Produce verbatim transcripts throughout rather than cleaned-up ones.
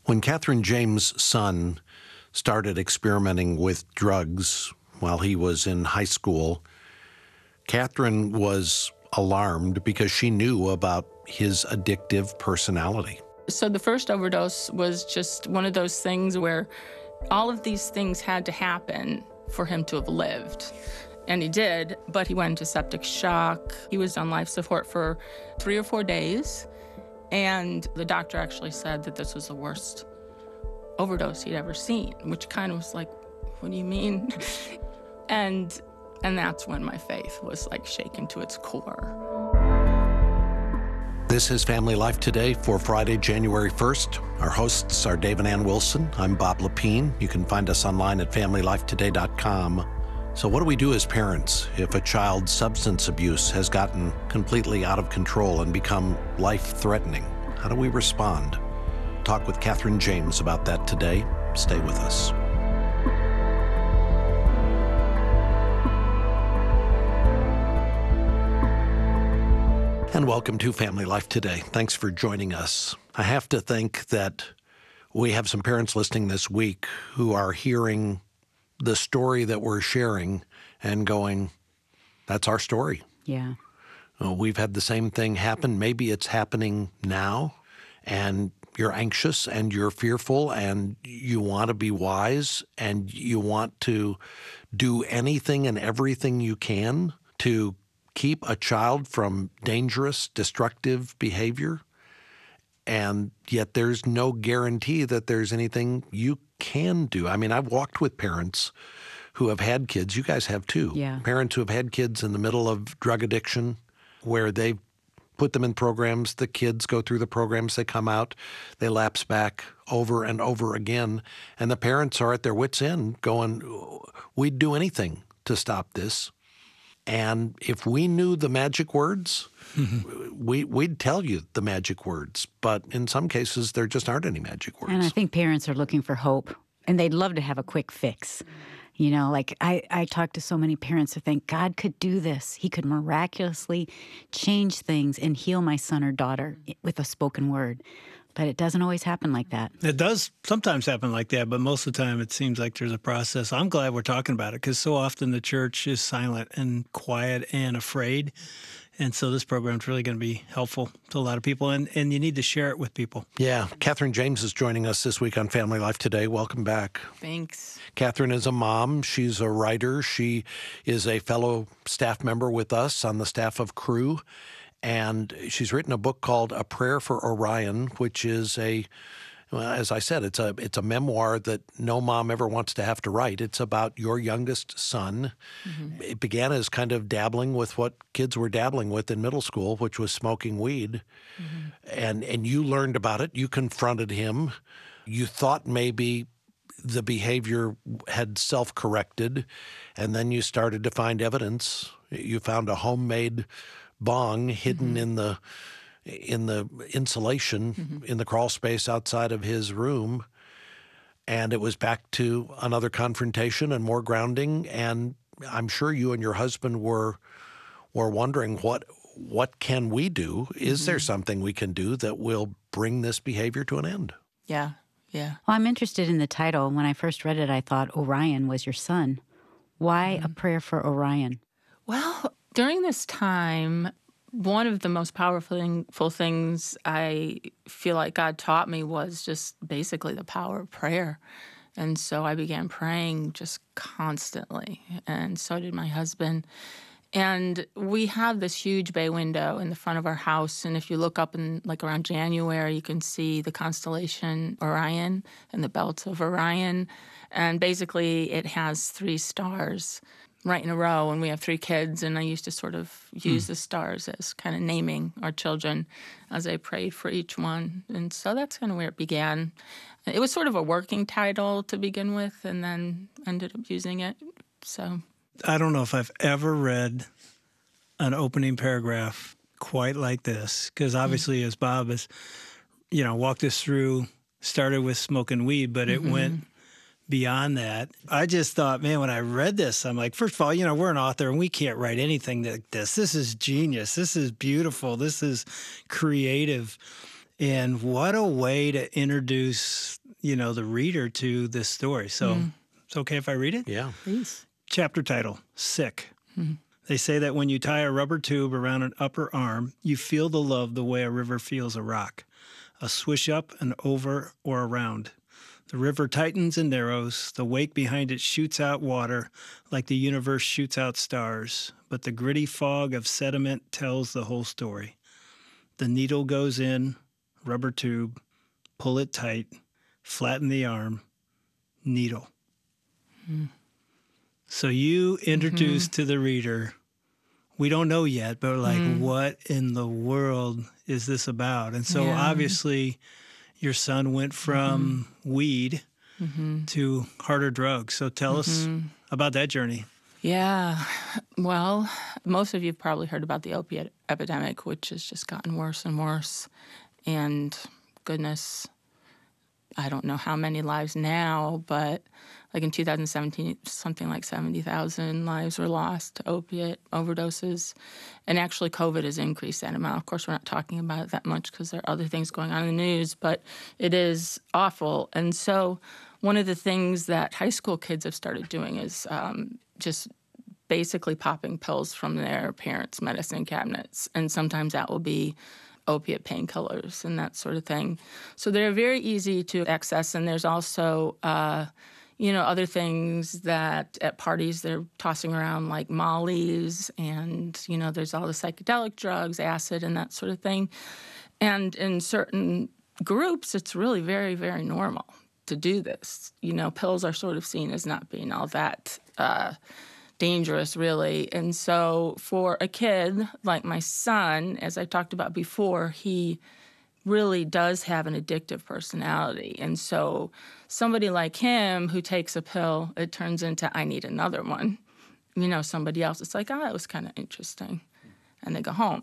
When Catherine James' son started experimenting with drugs while he was in high school, Catherine was alarmed because she knew about his addictive personality. So the first overdose was just one of those things where all of these things had to happen for him to have lived. And he did, but he went into septic shock. He was on life support for three or four days. And the doctor actually said that this was the worst overdose he'd ever seen, which kind of was like, what do you mean? and and that's when my faith was like shaken to its core. This is Family Life Today for Friday, January first. Our hosts are Dave and Ann Wilson. I'm Bob Lepine. You can find us online at family life today dot com. So what do we do as parents if a child's substance abuse has gotten completely out of control and become life-threatening? How do we respond? Talk with Catherine James about that today. Stay with us. And welcome to Family Life Today. Thanks for joining us. I have to think that we have some parents listening this week who are hearing the story that we're sharing and going, that's our story. Yeah. Uh, we've had the same thing happen. Maybe it's happening now, and you're anxious and you're fearful and you want to be wise and you want to do anything and everything you can to keep a child from dangerous, destructive behavior. And yet there's no guarantee that there's anything you can do. I mean, I've walked with parents who have had kids. You guys have too. Yeah. Parents who have had kids in the middle of drug addiction where they've put them in programs. The kids go through the programs. They come out. They lapse back over and over again. And the parents are at their wits' end going, we'd do anything to stop this. And if we knew the magic words, mm-hmm. we, we'd tell you the magic words. But in some cases, there just aren't any magic words. And I think parents are looking for hope, and they'd love to have a quick fix. You know, like I, I talk to so many parents who think God could do this. He could miraculously change things and heal my son or daughter with a spoken word. But it doesn't always happen like that. It does sometimes happen like that, but most of the time it seems like there's a process. I'm glad we're talking about it because so often the church is silent and quiet and afraid. And so this program is really going to be helpful to a lot of people, and, and you need to share it with people. Yeah. Catherine James is joining us this week on Family Life Today. Welcome back. Thanks. Catherine is a mom. She's a writer. She is a fellow staff member with us on the staff of Cru. And she's written a book called A Prayer for Orion, which is a, well, as I said, it's a it's a memoir that no mom ever wants to have to write. It's about your youngest son. Mm-hmm. It began as kind of dabbling with what kids were dabbling with in middle school, which was smoking weed. Mm-hmm. And and you learned about it. You confronted him. You thought maybe the behavior had self-corrected, and then you started to find evidence. You found a homemade bong hidden mm-hmm. in the in the insulation mm-hmm. in the crawl space outside of his room, and it was back to another confrontation and more grounding. And I'm sure you and your husband were were wondering what what can we do? Is mm-hmm. there something we can do that will bring this behavior to an end? Yeah, yeah. Well, I'm interested in the title. When I first read it, I thought Orion was your son. Why mm-hmm. A Prayer for Orion? Well, during this time, one of the most powerful thing, things I feel like God taught me was just basically the power of prayer. And so I began praying just constantly, and so did my husband. And we have this huge bay window in the front of our house, and if you look up in like around January, you can see the constellation Orion and the belt of Orion. And basically it has three stars right in a row, and we have three kids, and I used to sort of use mm. the stars as kind of naming our children as I prayed for each one. And so that's kind of where it began. It was sort of a working title to begin with, and then ended up using it. So I don't know if I've ever read an opening paragraph quite like this, because obviously mm. as Bob has, you know, walked us through, started with smoking weed, but it mm-hmm. went beyond that. I just thought, man, when I read this, I'm like, first of all, you know, we're an author and we can't write anything like this. This is genius. This is beautiful. This is creative. And what a way to introduce, you know, the reader to this story. So mm. it's okay if I read it? Yeah. Please. Chapter title, Sick. Mm-hmm. They say that when you tie a rubber tube around an upper arm, you feel the love the way a river feels a rock, a swish up and over or around. The river tightens and narrows. The wake behind it shoots out water like the universe shoots out stars. But the gritty fog of sediment tells the whole story. The needle goes in, rubber tube, pull it tight, flatten the arm, needle. Mm. So you introduce mm-hmm. to the reader, we don't know yet, but like, mm. what in the world is this about? And so yeah. obviously your son went from mm-hmm. weed mm-hmm. to harder drugs. So tell mm-hmm. us about that journey. Yeah. Well, most of you have probably heard about the opiate epidemic, which has just gotten worse and worse. And goodness, I don't know how many lives now, but like in two thousand seventeen, something like seventy thousand lives were lost to opiate overdoses. And actually, COVID has increased that amount. Of course, we're not talking about it that much because there are other things going on in the news, but it is awful. And so one of the things that high school kids have started doing is um, just basically popping pills from their parents' medicine cabinets. And sometimes that will be opiate painkillers and that sort of thing. So they're very easy to access. And there's also, uh, you know, other things that at parties they're tossing around like mollies and, you know, there's all the psychedelic drugs, acid and that sort of thing. And in certain groups, it's really very, very normal to do this. You know, pills are sort of seen as not being all that uh, dangerous, really. And so for a kid like my son, as I talked about before, he really does have an addictive personality. And so somebody like him who takes a pill, it turns into, I need another one. You know, somebody else, it's like, oh, that was kind of interesting. And they go home.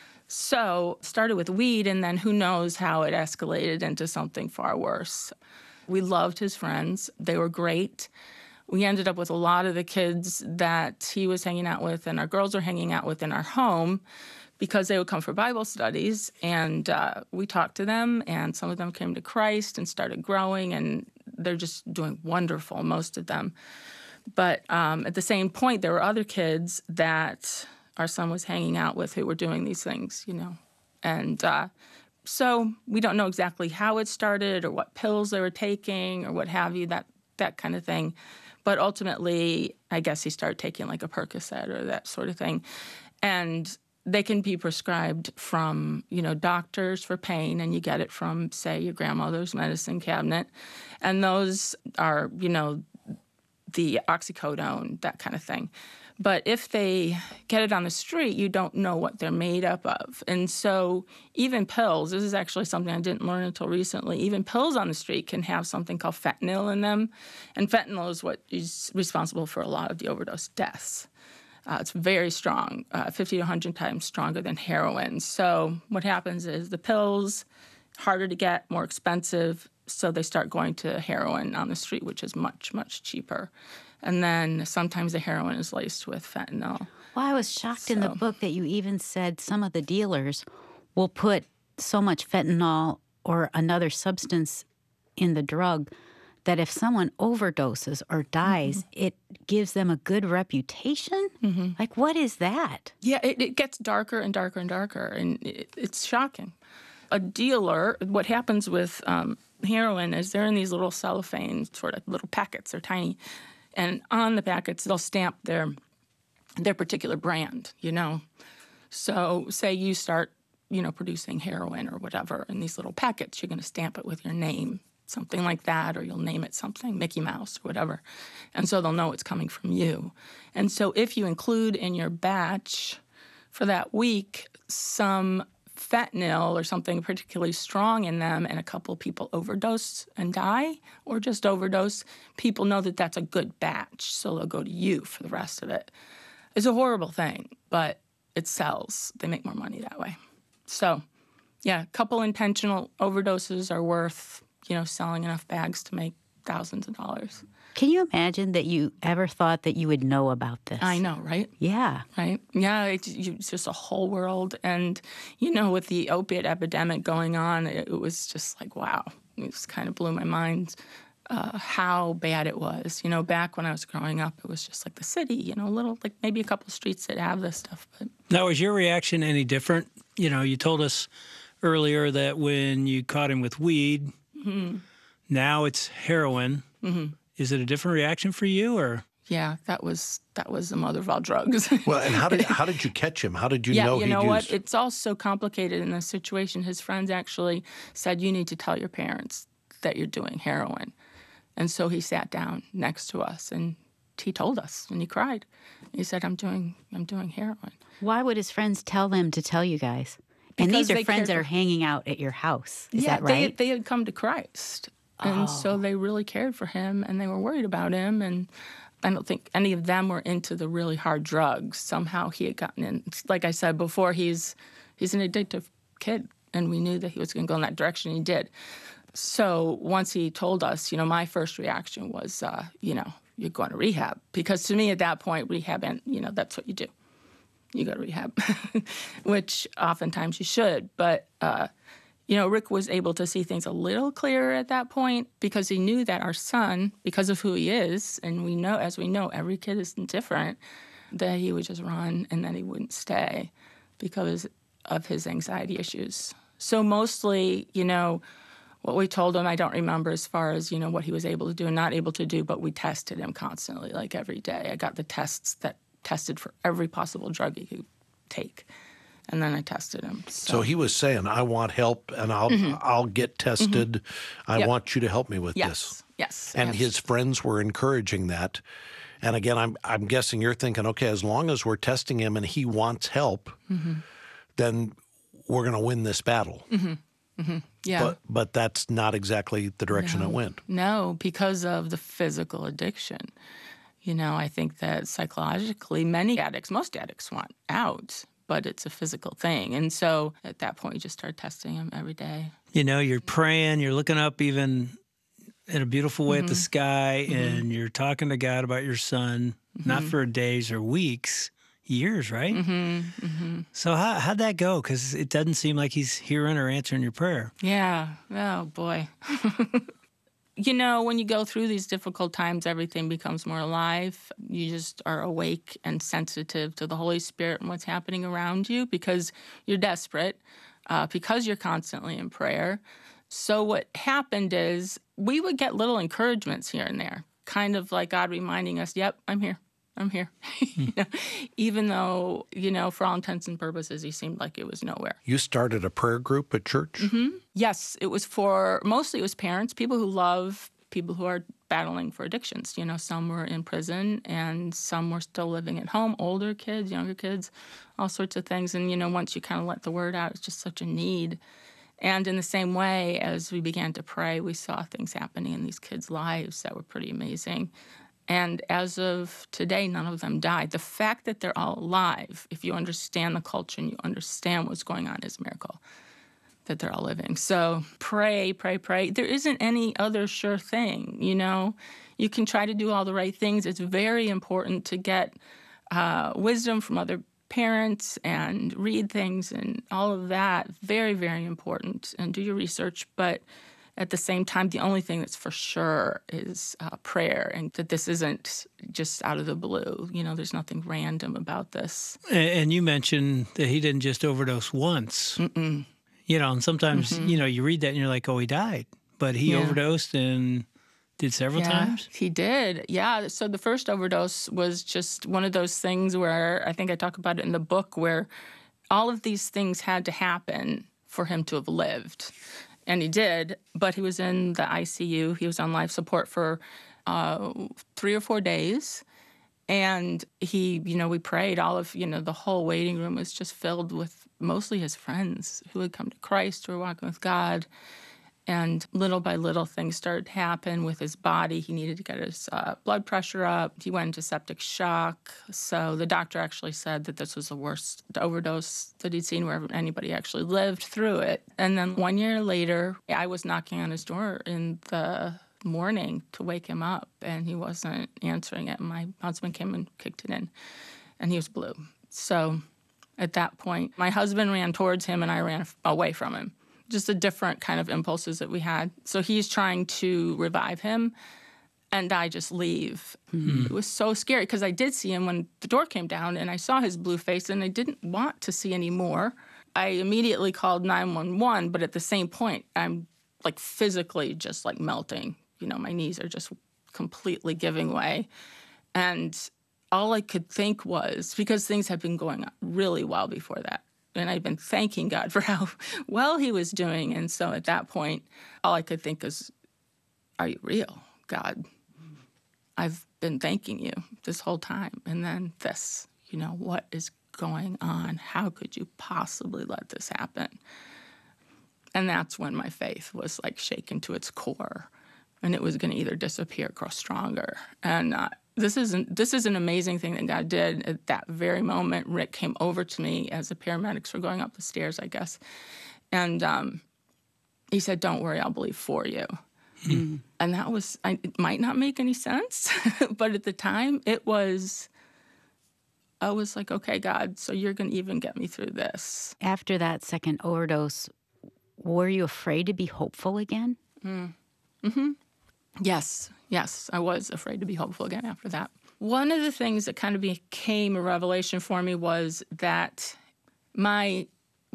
So started with weed, and then who knows how it escalated into something far worse. We loved his friends. They were great. We ended up with a lot of the kids that he was hanging out with and our girls were hanging out with in our home because they would come for Bible studies, and uh, we talked to them, and some of them came to Christ and started growing, and they're just doing wonderful, most of them. But um, at the same point, there were other kids that our son was hanging out with who were doing these things, you know. And uh, so we don't know exactly how it started or what pills they were taking or what have you, that that kind of thing. But ultimately, I guess he started taking like a Percocet or that sort of thing. And they can be prescribed from, you know, doctors for pain, and you get it from, say, your grandmother's medicine cabinet. And those are, you know, the oxycodone, that kind of thing. But if they get it on the street, you don't know what they're made up of. And so even pills, this is actually something I didn't learn until recently, even pills on the street can have something called fentanyl in them. And fentanyl is what is responsible for a lot of the overdose deaths. Uh, it's very strong, uh, fifty to one hundred times stronger than heroin. So what happens is the pills, harder to get, more expensive, so they start going to heroin on the street, which is much, much cheaper. And then sometimes the heroin is laced with fentanyl. Well, I was shocked so. in the book that you even said some of the dealers will put so much fentanyl or another substance in the drug that if someone overdoses or dies, mm-hmm. it gives them a good reputation? Mm-hmm. Like, what is that? Yeah, it, it gets darker and darker and darker, and it, it's shocking. A dealer, what happens with um, heroin is they're in these little cellophane sort of little packets. They're tiny. And on the packets, they'll stamp their their particular brand, you know. So say you start, you know, producing heroin or whatever in these little packets, you're going to stamp it with your name, something like that, or you'll name it something, Mickey Mouse or whatever. And so they'll know it's coming from you. And so if you include in your batch for that week some fentanyl or something particularly strong in them and a couple people overdose and die or just overdose, people know that that's a good batch, so they'll go to you for the rest of it. It's a horrible thing, but it sells. They make more money that way. So, yeah, a couple intentional overdoses are worth, you know, selling enough bags to make thousands of dollars. Can you imagine that you ever thought that you would know about this? I know, right? Yeah. Right? Yeah, it's, it's just a whole world. And, you know, with the opiate epidemic going on, it, it was just like, wow. It just kind of blew my mind uh, how bad it was. You know, back when I was growing up, it was just like the city, you know, little, like maybe a couple streets that have this stuff. But Now, was your reaction any different? You know, you told us earlier that when you caught him with weed, mm-hmm. now it's heroin. Mm-hmm. Is it a different reaction for you, or? Yeah, that was that was the mother of all drugs. Well, and how did how did you catch him? How did you yeah, know you he'd know used? what? It's all so complicated in this situation. His friends actually said, you need to tell your parents that you're doing heroin. And so he sat down next to us and he told us, and he cried. He said, I'm doing I'm doing heroin. Why would his friends tell them to tell you guys? And Because these are they friends cared that for- are hanging out at your house. Is yeah, that right? They, they had come to Christ. And Oh. so they really cared for him, and they were worried about him. And I don't think any of them were into the really hard drugs. Somehow he had gotten in. Like I said before, he's he's an addictive kid, and we knew that he was going to go in that direction. He did. So once he told us, you know, my first reaction was, uh, you know, you're going to rehab. Because to me at that point, rehab, and you know, that's what you do. You go to rehab, which oftentimes you should. But, uh, you know, Rick was able to see things a little clearer at that point because he knew that our son, because of who he is, and we know, as we know, every kid is different, that he would just run and that he wouldn't stay because of his anxiety issues. So mostly, you know, what we told him, I don't remember as far as, you know, what he was able to do and not able to do, but we tested him constantly, like every day. I got the tests that tested for every possible drug he could take. And then I tested him. So, So he was saying, "I want help, and I'll I'll get tested. I Yep. want you to help me with yes, this." yes. And yes. his friends were encouraging that. And again, I'm I'm guessing you're thinking, okay, as long as we're testing him and he wants help, then we're going to win this battle. yeah. But but that's not exactly the direction it went. No, because of the physical addiction. You know, I think that psychologically, many addicts, most addicts want out, but it's a physical thing. And so at that point, you just start testing him every day. You know, you're praying, you're looking up even in a beautiful way Mm-hmm. at the sky, and you're talking to God about your son, not Mm-hmm. for days or weeks, years, right? Mm-hmm. So how, how'd that go? Because it doesn't seem like he's hearing or answering your prayer. Yeah. Oh, boy. You know, when you go through these difficult times, everything becomes more alive. You just are awake and sensitive to the Holy Spirit and what's happening around you because you're desperate, uh, because you're constantly in prayer. So what happened is we would get little encouragements here and there, kind of like God reminding us, yep, I'm here. I'm here. You know, even though, you know, for all intents and purposes, he seemed like it was nowhere. You started a prayer group at church? Yes, it was for, mostly it was parents, people who love people who are battling for addictions. You know, some were in prison and some were still living at home, older kids, younger kids, all sorts of things. And, you know, once you kind of let the word out, it's just such a need. And in the same way, as we began to pray, we saw things happening in these kids' lives that were pretty amazing. And as of today, none of them died. The fact that they're all alive, if you understand the culture and you understand what's going on, is a miracle that they're all living. So pray, pray, pray. There isn't any other sure thing, you know. You can try to do all the right things. It's very important to get uh, wisdom from other parents and read things and all of that. Very, very important. And do your research. But at the same time, the only thing that's for sure is uh, prayer, and that this isn't just out of the blue. You know, there's nothing random about this. And, and you mentioned that he didn't just overdose once. Mm-mm. You know, and sometimes, you know, you read that and you're like, oh, he died. But he Yeah. overdosed and did several Yeah, times? he did. Yeah. So the first overdose was just one of those things where I think I talk about it in the book, where all of these things had to happen for him to have lived. And he did, but he was in the I C U. He was on life support for uh, three or four days. And he, you know, we prayed. All of, you know, the whole waiting room was just filled with mostly his friends who had come to Christ, who were walking with God. And little by little, things started to happen with his body. He needed to get his uh, blood pressure up. He went into septic shock. So the doctor actually said that this was the worst overdose that he'd seen where anybody actually lived through it. And then one year later, I was knocking on his door in the morning to wake him up, and he wasn't answering it. My husband came and kicked it in, and he was blue. So at that point, my husband ran towards him, and I ran away from him. Just a different kind of impulses that we had. So he's trying to revive him, and I just leave. Mm-hmm. It was so scary because I did see him when the door came down, and I saw his blue face, and I didn't want to see any more. I immediately called nine one one, but at the same point, I'm like physically just like melting. You know, my knees are just completely giving way. And all I could think was, because things had been going on really well before that, and I'd been thanking God for how well he was doing. And so at that point, all I could think is, are you real, God? I've been thanking you this whole time. And then this, you know, what is going on? How could you possibly let this happen? And that's when my faith was like shaken to its core, and it was going to either disappear or grow stronger. And uh, this isn't this is an amazing thing that God did. At that very moment, Rick came over to me as the paramedics were going up the stairs, I guess, and um, he said, "Don't worry, I'll believe for you." Mm. And that was, I, it might not make any sense, but at the time, it was. I was like, okay, God, so you're going to even get me through this. After that second overdose, were you afraid to be hopeful again? Mm. Mm-hmm. Yes, yes, I was afraid to be hopeful again after that. One of the things that kind of became a revelation for me was that my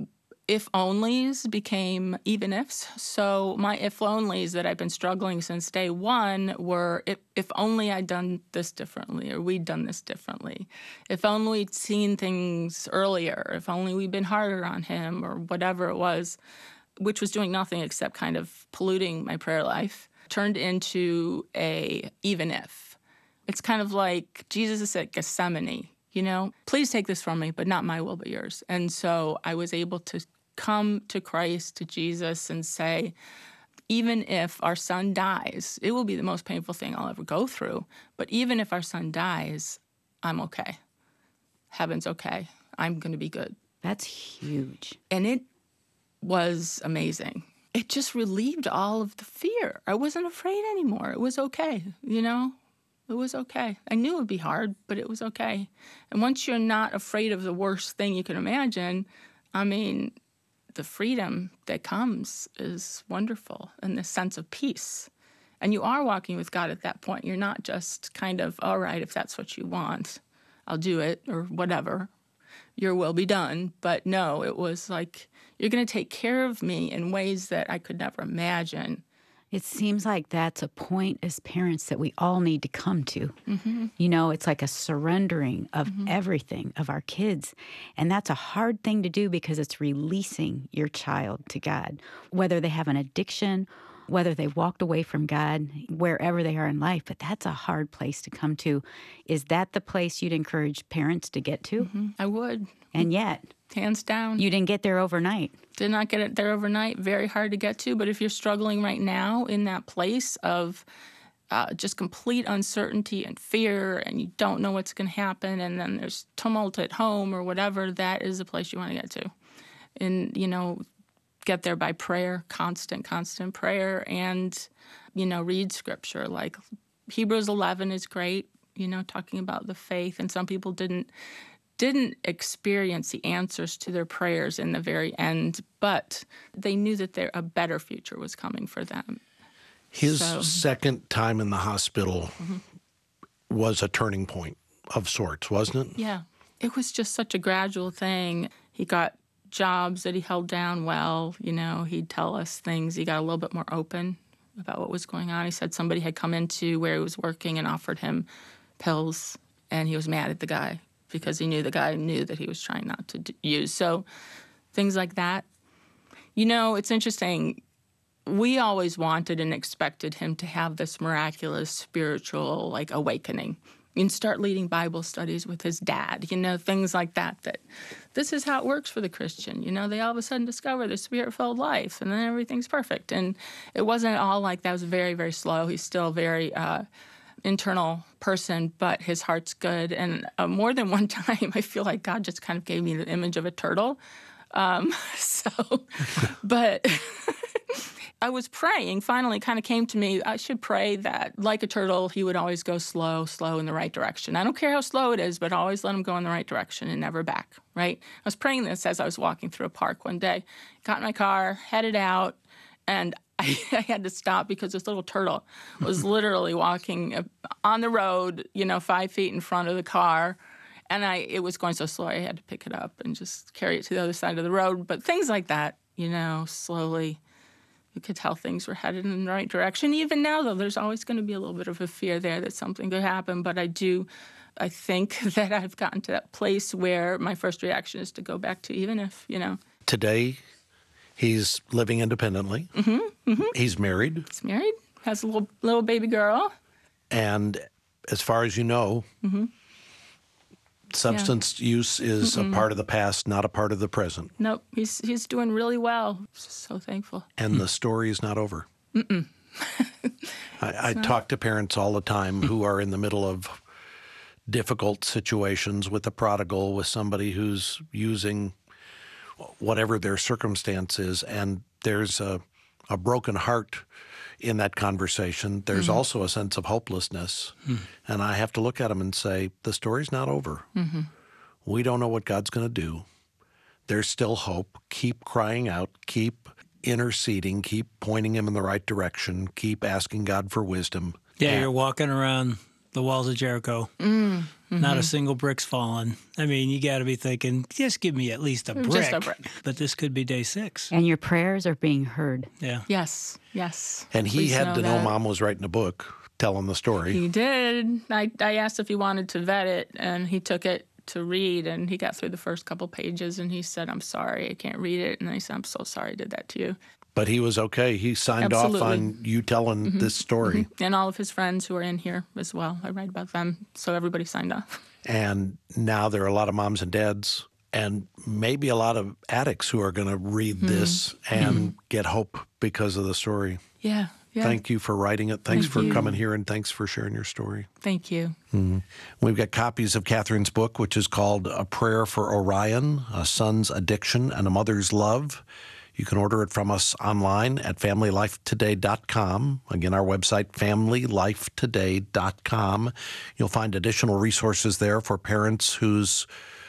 if-onlys became even-ifs. So my if-onlys that I've been struggling since day one were, if, if only I'd done this differently, or we'd done this differently. If only we'd seen things earlier. If only we'd been harder on him, or whatever it was, which was doing nothing except kind of polluting my prayer life, turned into a even-if. It's kind of like Jesus is at Gethsemane, you know? Please take this from me, but not my will, but yours. And so I was able to come to Christ, to Jesus, and say, even if our son dies, it will be the most painful thing I'll ever go through, but even if our son dies, I'm okay. Heaven's okay. I'm going to be good. That's huge. And it was amazing. It just relieved all of the fear. I wasn't afraid anymore. It was okay, you know? It was okay. I knew it would be hard, but it was okay. And once you're not afraid of the worst thing you can imagine, I mean, the freedom that comes is wonderful, and this sense of peace. And you are walking with God at that point. You're not just kind of, all right, if that's what you want, I'll do it, or whatever. Your will be done. But no, it was like, you're going to take care of me in ways that I could never imagine. It seems like that's a point as parents that we all need to come to. Mm-hmm. You know, it's like a surrendering of mm-hmm. everything of our kids. And that's a hard thing to do because it's releasing your child to God, whether they have an addiction, whether they walked away from God, wherever they are in life. But that's a hard place to come to. Is that the place you'd encourage parents to get to? Mm-hmm. I would. And yet, hands down. You didn't get there overnight. Did not get it there overnight. Very hard to get to. But if you're struggling right now in that place of uh, just complete uncertainty and fear, and you don't know what's going to happen, and then there's tumult at home or whatever, that is the place you want to get to. And, you know, get there by prayer, constant, constant prayer, and, you know, read scripture. Like Hebrews eleven is great, you know, talking about the faith. And some people didn't didn't experience the answers to their prayers in the very end, but they knew that there a better future was coming for them. His so, second time in the hospital mm-hmm. was a turning point of sorts, wasn't it? Yeah. It was just such a gradual thing. He got jobs that he held down well. You know, he'd tell us things. He got a little bit more open about what was going on. He said somebody had come into where he was working and offered him pills, and he was mad at the guy because he knew the guy knew that he was trying not to d- use. So things like that. You know, it's interesting. We always wanted and expected him to have this miraculous spiritual, like, awakening and start leading Bible studies with his dad, you know, things like that, that this is how it works for the Christian. You know, they all of a sudden discover the spirit-filled life, and then everything's perfect. And it wasn't all like that. It was very, very slow. He's still a very uh, internal person, but his heart's good. And uh, more than one time, I feel like God just kind of gave me the image of a turtle. Um, so, but I was praying, finally it kind of came to me, I should pray that, like a turtle, he would always go slow, slow in the right direction. I don't care how slow it is, but always let him go in the right direction and never back, right? I was praying this as I was walking through a park one day. Got in my car, headed out, and I, I had to stop because this little turtle was literally walking on the road, you know, five feet in front of the car. And I, it was going so slow, I had to pick it up and just carry it to the other side of the road. But things like that, you know, slowly, you could tell things were headed in the right direction. Even now, though, there's always going to be a little bit of a fear there that something could happen. But I do, I think that I've gotten to that place where my first reaction is to go back to even if, you know. Today, he's living independently. Mm-hmm, mm-hmm. He's married. He's married, has a little little baby girl. And as far as you know, mm-hmm. substance yeah. use is Mm-mm. a part of the past, not a part of the present. Nope, he's he's doing really well. Just so thankful. And the story is not over. Mm-mm. I, I talk to parents all the time who are in the middle of difficult situations with a prodigal, with somebody who's using whatever their circumstance is, and there's a, a broken heart in that conversation. There's mm-hmm. also a sense of hopelessness. Mm-hmm. And I have to look at them and say, the story's not over. Mm-hmm. We don't know what God's going to do. There's still hope. Keep crying out. Keep interceding. Keep pointing him in the right direction. Keep asking God for wisdom. Yeah, and, you're walking around the walls of Jericho. Mm, mm-hmm. Not a single brick's fallen. I mean, you got to be thinking, just give me at least a brick. Just a brick. But this could be day six. And your prayers are being heard. Yeah. Yes, yes. And he Please had know to know that. Mom was writing a book telling the story. He did. I, I asked if he wanted to vet it, and he took it to read, and he got through the first couple pages, and he said, I'm sorry, I can't read it. And I said, I'm so sorry I did that to you. But he was okay. He signed Absolutely. off on you telling mm-hmm. this story. Mm-hmm. And all of his friends who are in here as well. I write about them, so everybody signed off. And now there are a lot of moms and dads and maybe a lot of addicts who are going to read mm-hmm. this and mm-hmm. get hope because of the story. Yeah, yeah. Thank you for writing it. Thanks Thank for you. coming here, and thanks for sharing your story. Thank you. Mm-hmm. We've got copies of Catherine's book, which is called A Prayer for Orion, A Son's Addiction and a Mother's Love. You can order it from us online at family life today dot com. Again, our website, family life today dot com. You'll find additional resources there for parents whose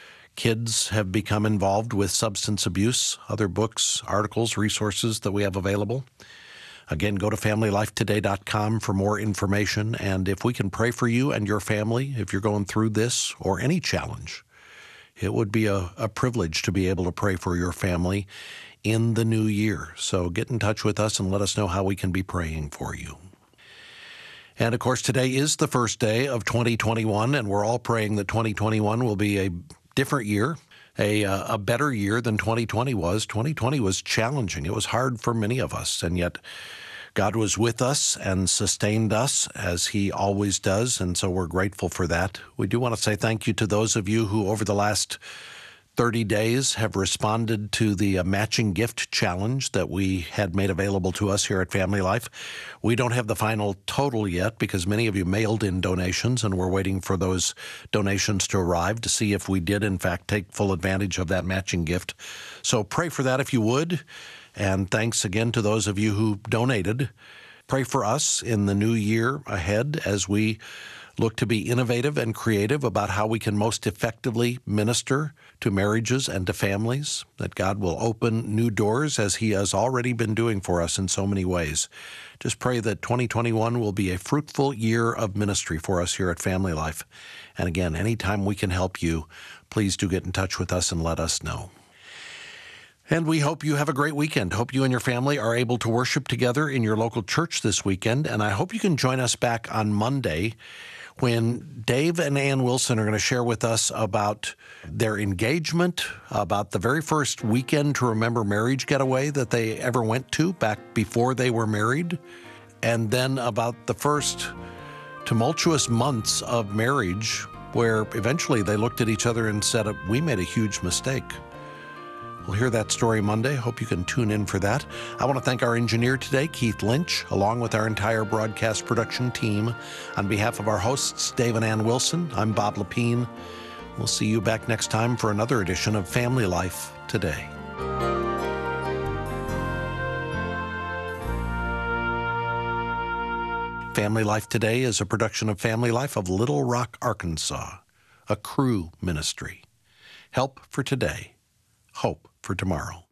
kids have become involved with substance abuse, other books, articles, resources that we have available. Again, go to family life today dot com for more information. And if we can pray for you and your family, if you're going through this or any challenge, it would be a, a privilege to be able to pray for your family in the new year. So get in touch with us and let us know how we can be praying for you. And of course, today is the first day of twenty twenty-one, and we're all praying that twenty twenty-one will be a different year, a, uh, a better year than twenty twenty was. twenty twenty was challenging. It was hard for many of us, and yet God was with us and sustained us as he always does, and so we're grateful for that. We do want to say thank you to those of you who over the last thirty days have responded to the uh, matching gift challenge that we had made available to us here at Family Life. We don't have the final total yet because many of you mailed in donations, and we're waiting for those donations to arrive to see if we did, in fact, take full advantage of that matching gift. So pray for that if you would. And thanks again to those of you who donated. Pray for us in the new year ahead as we look to be innovative and creative about how we can most effectively minister to marriages and to families, that God will open new doors as he has already been doing for us in so many ways. Just pray that twenty twenty-one will be a fruitful year of ministry for us here at Family Life. And again, anytime we can help you, please do get in touch with us and let us know. And we hope you have a great weekend. Hope you and your family are able to worship together in your local church this weekend. And I hope you can join us back on Monday when Dave and Ann Wilson are going to share with us about their engagement, about the very first weekend to remember marriage getaway that they ever went to back before they were married, and then about the first tumultuous months of marriage where eventually they looked at each other and said, we made a huge mistake. We'll hear that story Monday. Hope you can tune in for that. I want to thank our engineer today, Keith Lynch, along with our entire broadcast production team. On behalf of our hosts, Dave and Ann Wilson, I'm Bob Lepine. We'll see you back next time for another edition of Family Life Today. Family Life Today is a production of Family Life of Little Rock, Arkansas, a Cru ministry. Help for today, hope for tomorrow.